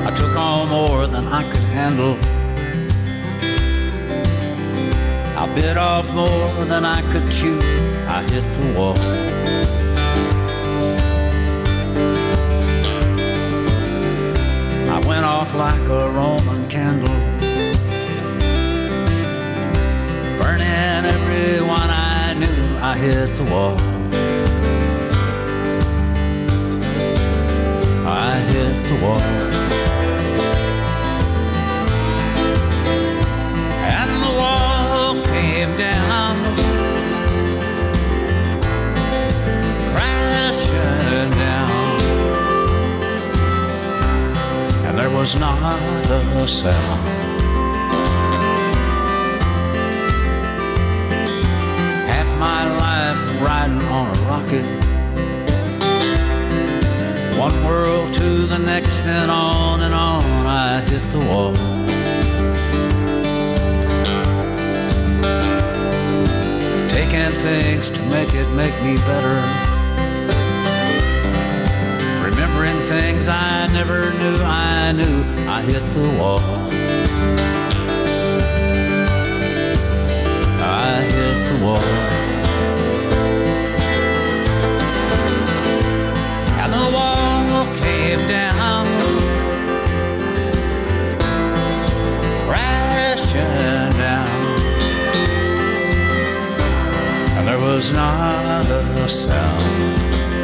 I took on more than I could handle. I bit off more than I could chew. I hit the wall. I went off like a Roman candle, burning everyone I knew. I hit the wall. I hit the wall. And the wall came down, crashing down, and there was not a sound. Half my life riding on a rocket, one world to the next, and on I hit the wall. Taking things to make me better, remembering things I never knew. I knew I hit the wall. I hit the wall. And the wall came down, crashing down, and there was not a sound.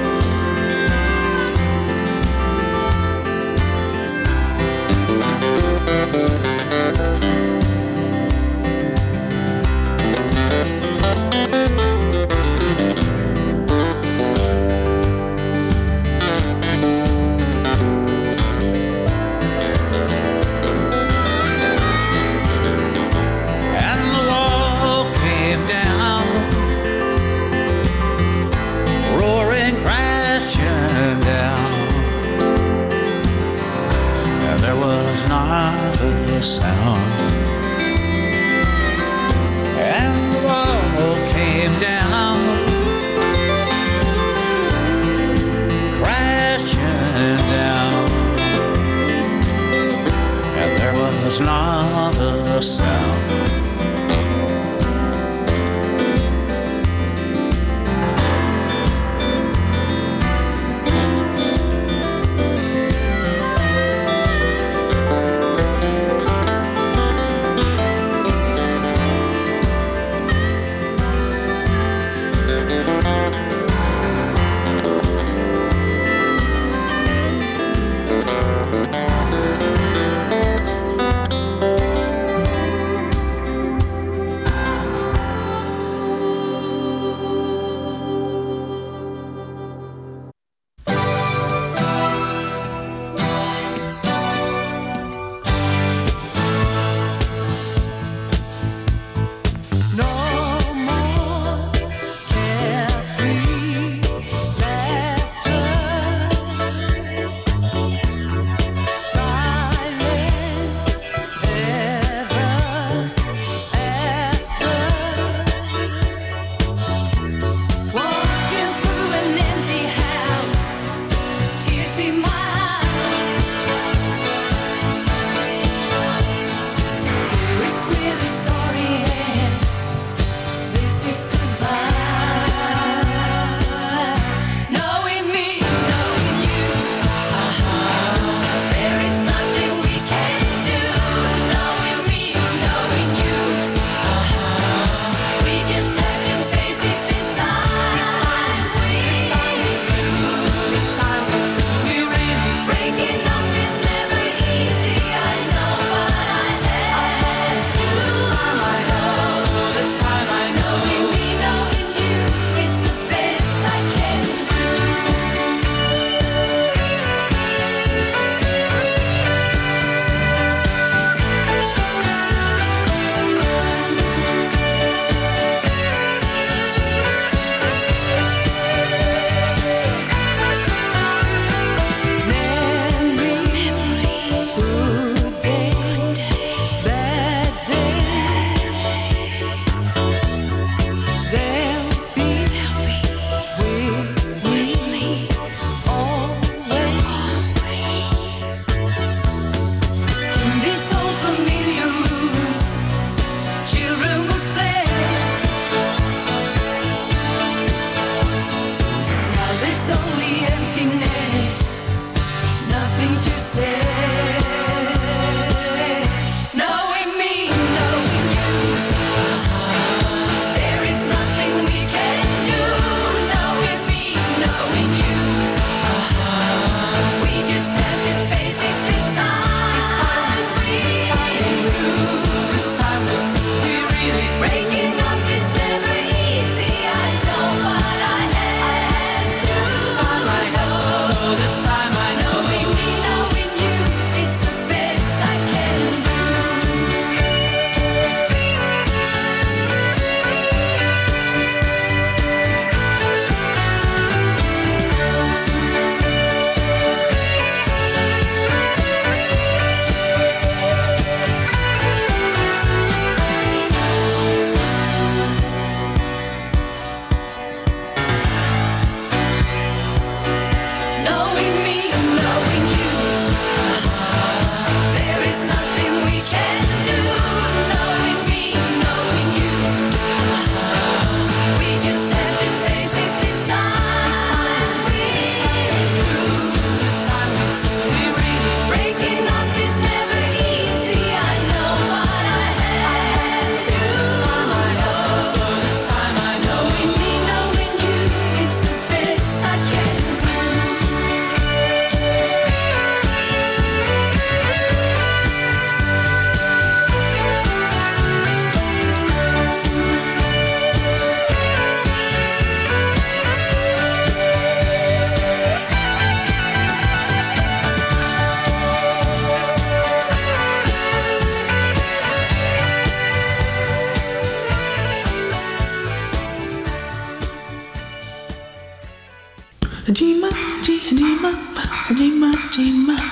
Sound, and the wall came down, crashing down, and there was not a sound.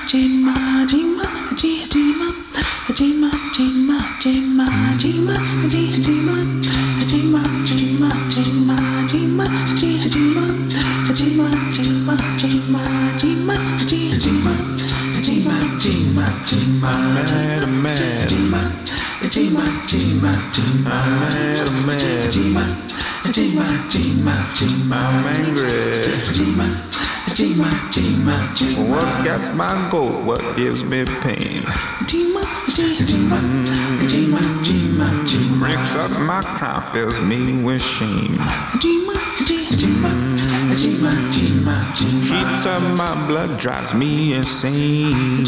What gets my goat? What gives me pain? Breaks up my crown, fills me with shame. Heats up my blood, drives me insane.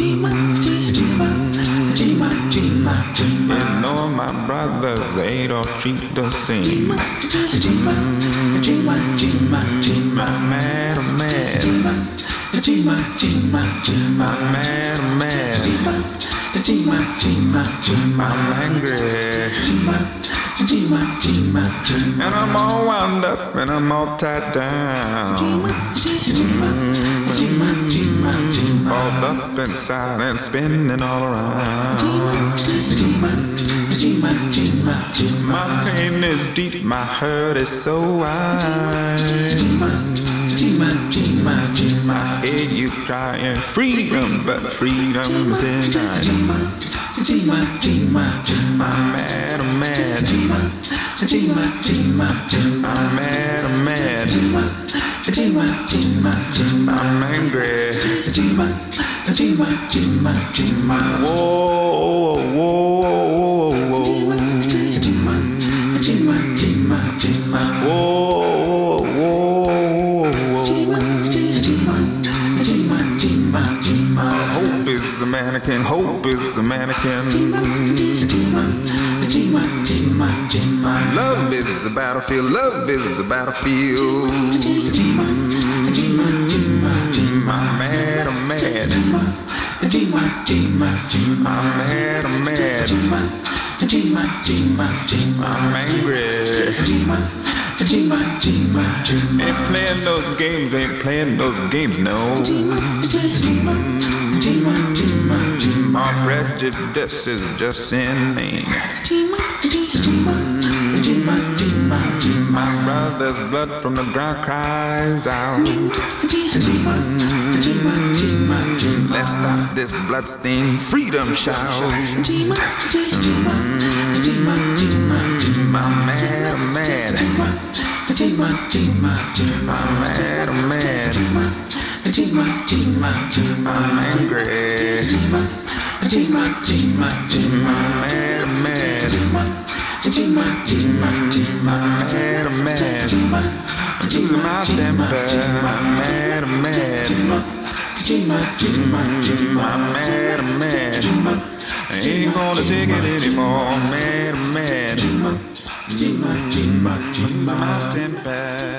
Ignore my brothers, they don't treat the same. I'm mad, I'm mad. I'm mad, I'm mad. I'm angry. And I'm all wound up and I'm all tied down. Balled up inside and spinning all around. My pain is deep, my hurt is so wide. I hear you crying freedom, but freedom's denied. I'm mad, I'm mad. I'm mad, I'm mad. I'm angry. Whoa, whoa, whoa, whoa. Hope is the mannequin, hope is the mannequin. Love is the battlefield, love is the battlefield. I'm mad, I'm mad. I'm mad, I'm mad. I'm angry. Ain't playing those games, ain't playing those games, no. My prejudice is just inane. My brother's blood from the ground cries out. Let's stop this bloodstained freedom shout. I'm mad, I'm mad. I'm mad, I'm mad. I'm angry. I'm mad, I'm mad. I'm mad, I'm mad. I'm losing my temper. I'm mad, I'm mad. I'm mad, I'm mad. I ain't gonna take it anymore. I'm mad, I'm mad. I'm losing my temper.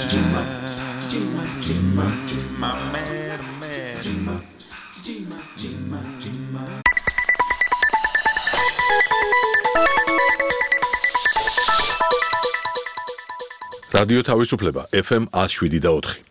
I'm mad, I'm mad. რადიო თავისუფლება FM 107.4.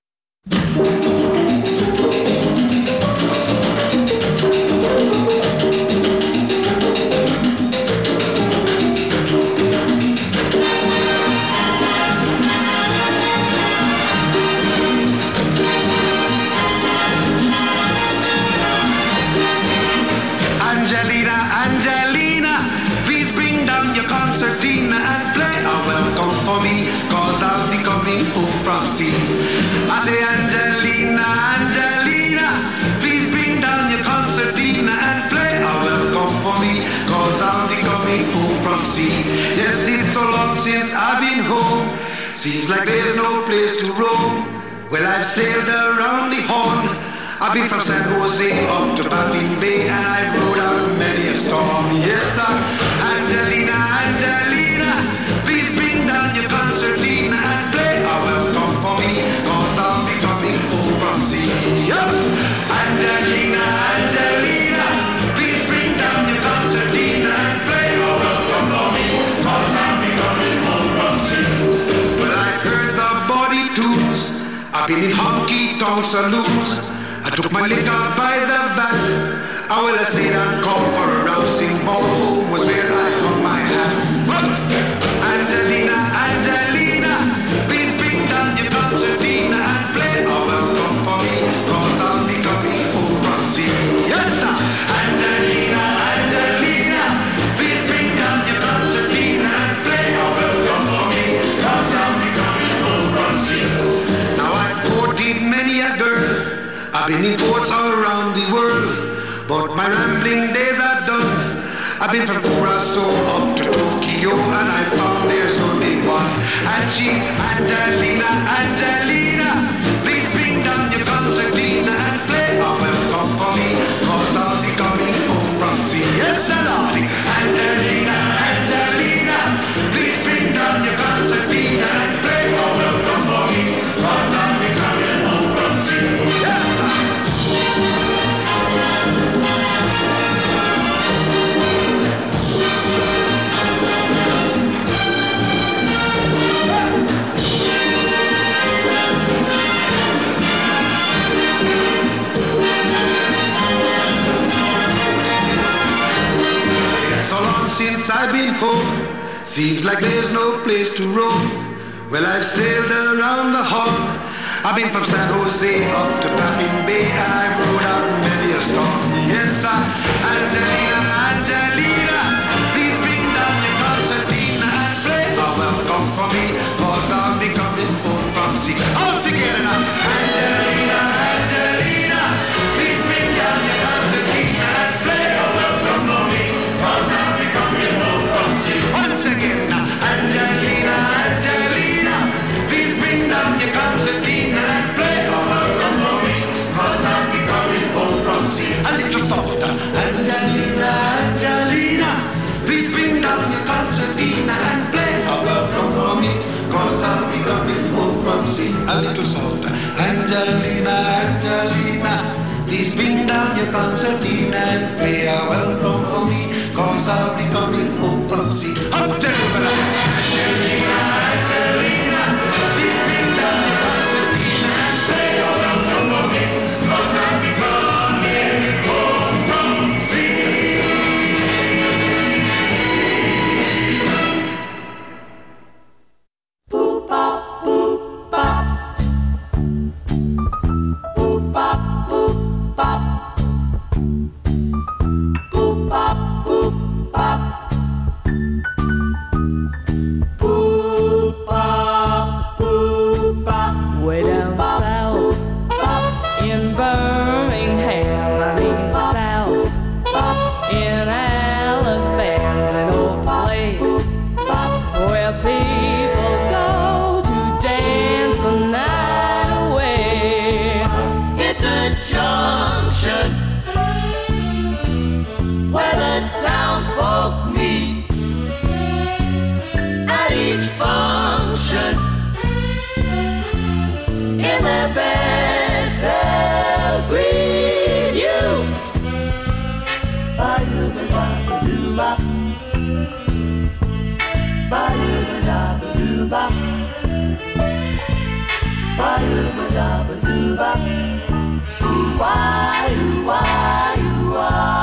Angelina, Angelina, please bring down your concertina and play a welcome for me, cause I'll be coming home from sea. I say Angelina, Angelina, please bring down your concertina and play a welcome for me, cause I'll be coming home from sea. Yes, it's so long since I've been home, seems like there's no place to roam. Well, I've sailed around the Horn, I've been from San Jose up to Baffin Bay, and I've rode out many a storm. Yes, sir. Angelina, Angelina, please bring down your concertina and play a welcome for me, cause I'll be coming home from sea. Yup. Angelina, Angelina, please bring down your concertina and play a welcome for me, cause I'll be coming home from sea. Well, I heard the body tunes, I've been in honky-tonk saloons, took my liquor by the vat. I will have stayed and called for a rousing ball. Home was where I hung my hat. Angelina, Angelina, please bring down your concertina and play a welcome for me, cause I'll be coming home from sea. Yes, sir. Angelina, Angelina, please bring down your concertina and play a welcome for me, cause I'll be coming home from sea. Now I've courted many a girl, I've been in ports all around the world, but my rambling days are done. I've been from Curacao up to Tokyo, and I found there's only one, and she's Angelina, Angelina. Please bring down your concertina and play a welcome for me, cause I'll be coming home from sea. Yes, sir, darling. Angelina, Angelina, please bring down your concertina and play a welcome for me, cause I'll be coming home from sea. Yes, sir. Since I've been home, seems like there's no place to roam. Well, I've sailed around the Horn. I've been from San Jose up to Baffin Bay, and I've rode out many a storm. Yes, sir. Angelina, Angelina, please bring down your concertina and play a welcome for me, cause I'll be coming home from sea. All together now. Angelina, Angelina, please bring down your concertina and play a welcome for me, cause I'll be coming home from sea. Once again now. Angelina, Angelina, please bring down your concertina and play a welcome for me, cause I'll be coming home from sea. A little softer. Angelina, Angelina, please bring down your concertina and play a welcome for me, cause I'll be coming home from sea. A little softer. Angelina, Angelina, please bring down your concertina and play a welcome for me, cause I'll be coming home from sea. Up to Angelina, Angelina, please bring down your concertina and play a welcome for me, cause I'll be coming home from sea. Boop bop, boop bop. Boop bop, boop bop. Boop bop, boop bop. Boop bop, boop bop. Way down south in Birmingham, I mean south in Alabama's an old place where people go to dance the night away. It's a junction where the town folk meet at each function. In their best they'll greet you. Ba-doo-ba-da-ba-doo-bop. Ba-doo-ba-da-ba-doo-bop. Ba-doo-ba-da-ba-doo-bop. Ooh-wah, ooh-wah, ooh-wah.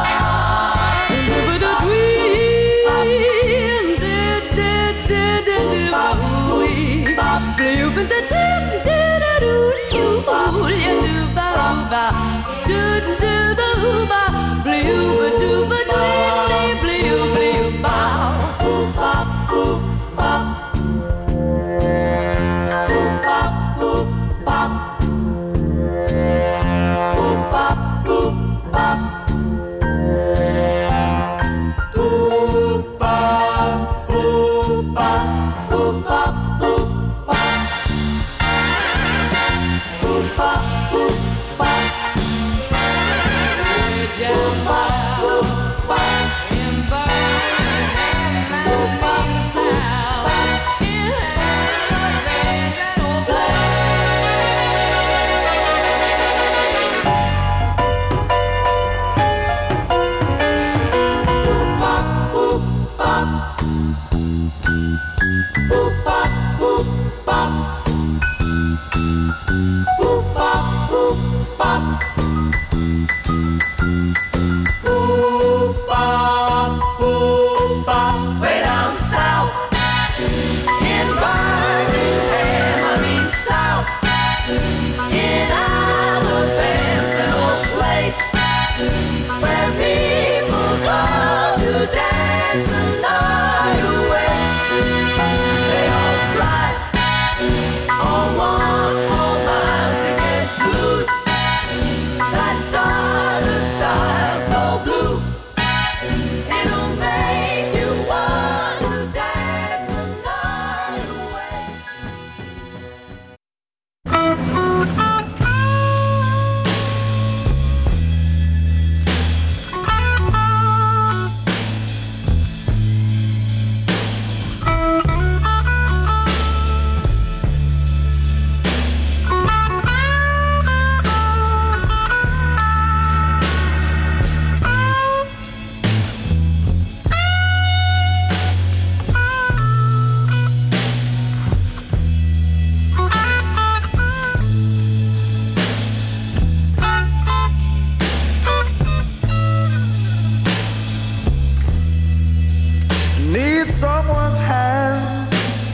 need someone's hand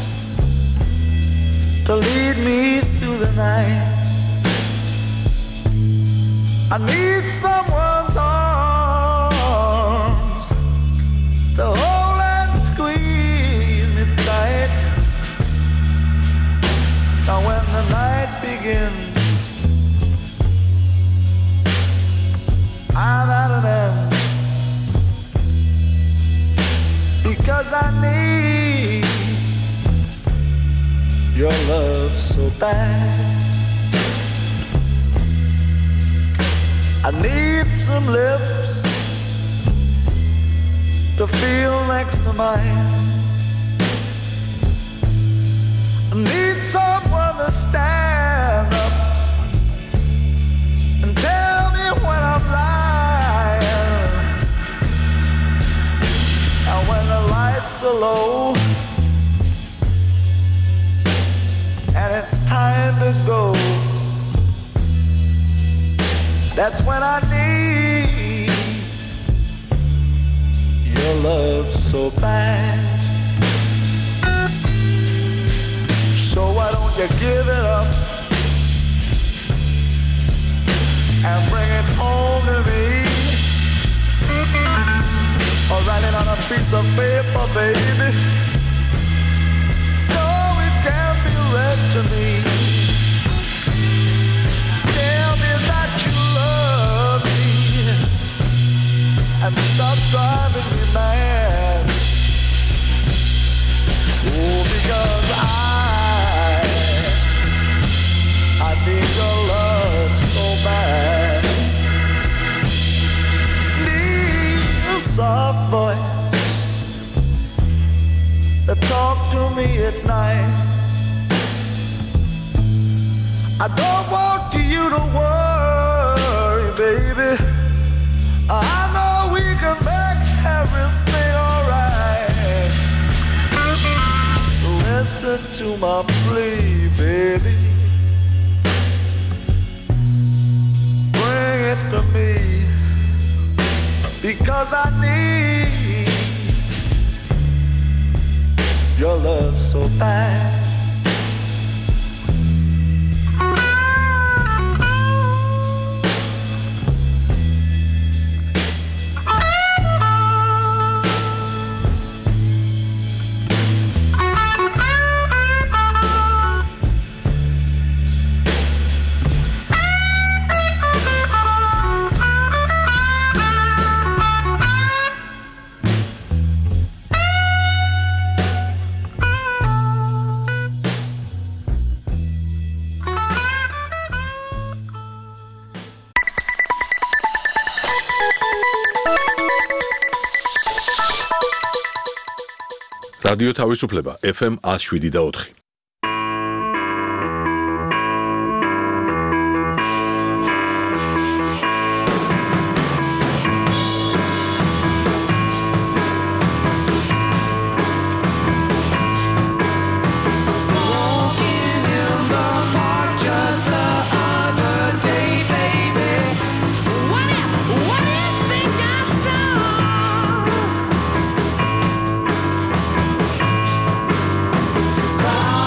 to lead me through the night. I need someone's arms to hold and squeeze me tight. Now when the night begins, I'm at an end, because I need your love so bad. I need some lips to feel next to mine. I need someone to stand up and tell me when I'm lying. And when the lights are low and it's time to go, that's when I need your love so bad. So why don't you give it up and bring it home to me? Or write it on a piece of paper, baby, so it can be read to me. Tell me that you love me and stop driving me mad. Oh, because I need your love so bad. Need a soft voice that talk to me at night. I don't want you to worry, baby. I know we can make everything alright. Listen to my plea, baby. Bring it to me, because I need your love so bad. რადიო თავისუფლება FM 107.4. Wow.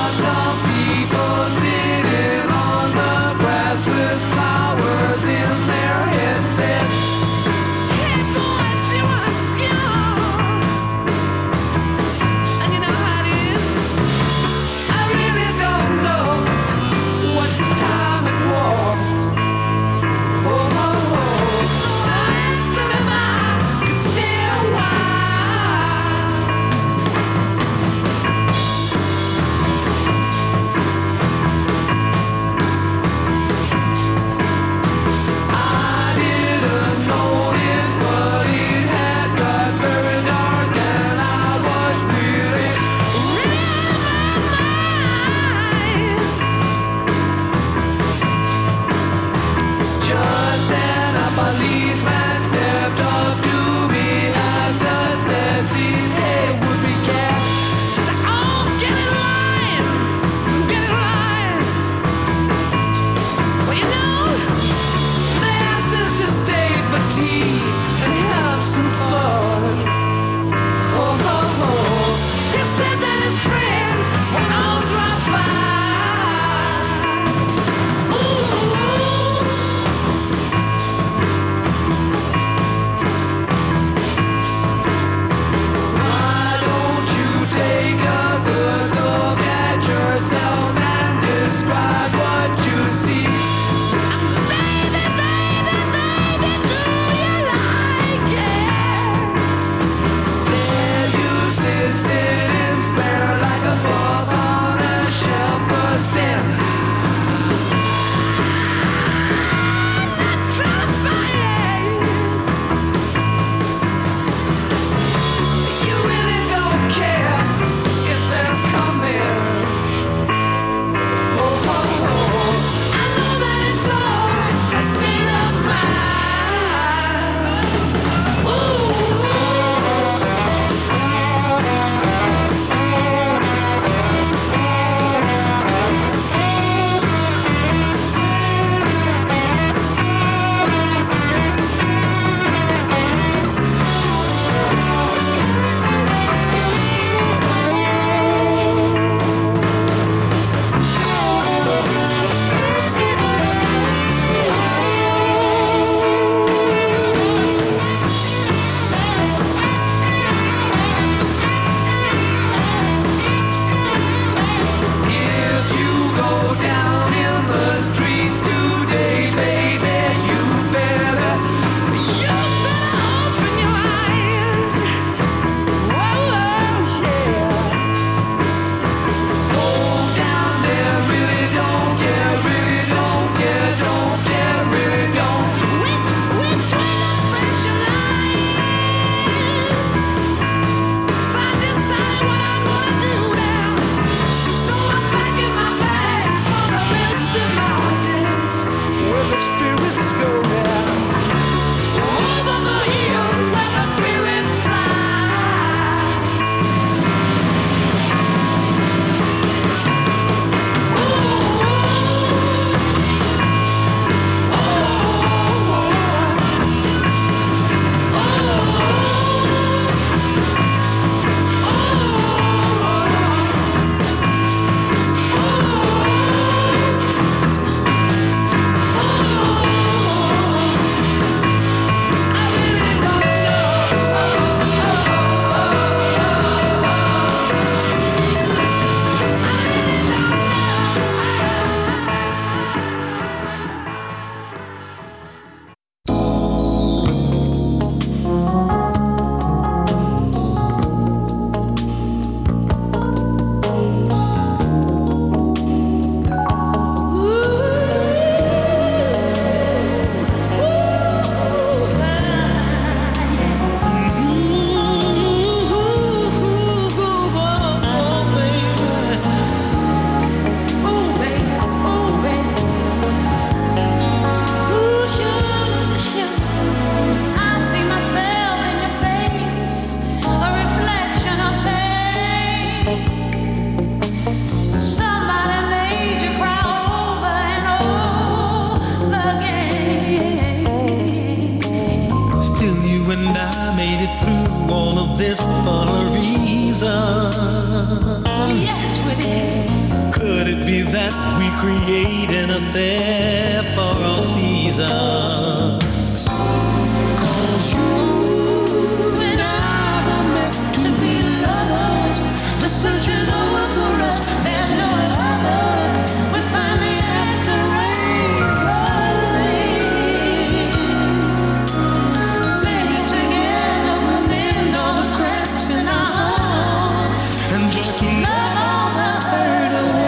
through all of this for a reason. Yes, we did. Could it be that we create an affair for all seasons? 'Cause you And I were meant to be lovers. The search is over for us. There's no other. We're finally at the rainbow's end. Maybe together we'll mend all the cracks in our heart. and just to Love all the hurt away.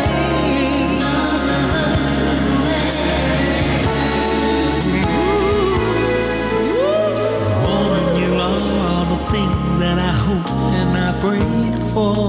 woman, you are all the things that I hope and I prayed for.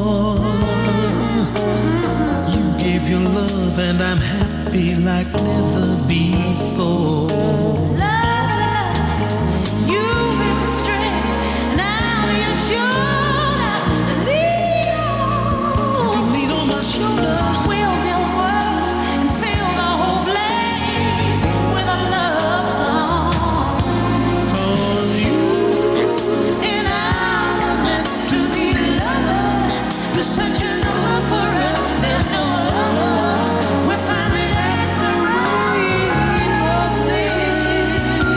You gave your love and I'm happy like never before. Love and light, you be my strength, and I'll be your shoulder to lean You can on. lean on my shoulder. We'll build a world and fill the whole place with a love song. 'Cause you And I were meant to be lovers. The search is over for us. There's no other. We're finally at the rainbow's end.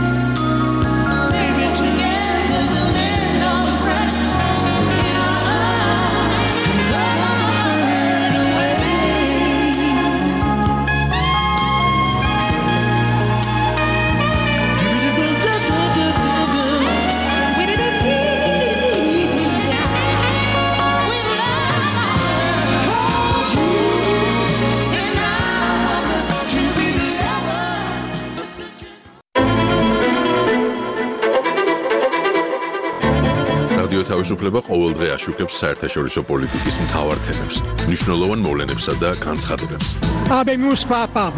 Maybe together we'll mend all the cracks in our heart and love all the hurt away. We didn't need we love 'cause you and I were meant to be lovers. The search is რადიო თავისუფლება ყოველდღე აშუქებს საერთაშორისო პოლიტიკის მთავარ თემებს, მნიშვნელოვან მოვლენებსა და განცხადებებს. Habemus papam.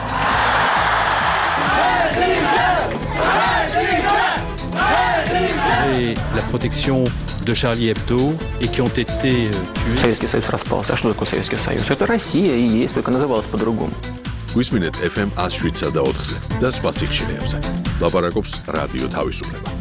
Et la protection de Charlie Hebdo et qui ont été tués. Советский Союз распался. А что такое Советский Союз? Это Россия и есть, только называлась по-другому. გვისმინეთ FM 107 და 4-ზე და სხვა სიხშირეებზე. ლაპარაკობს რადიო თავისუფლება.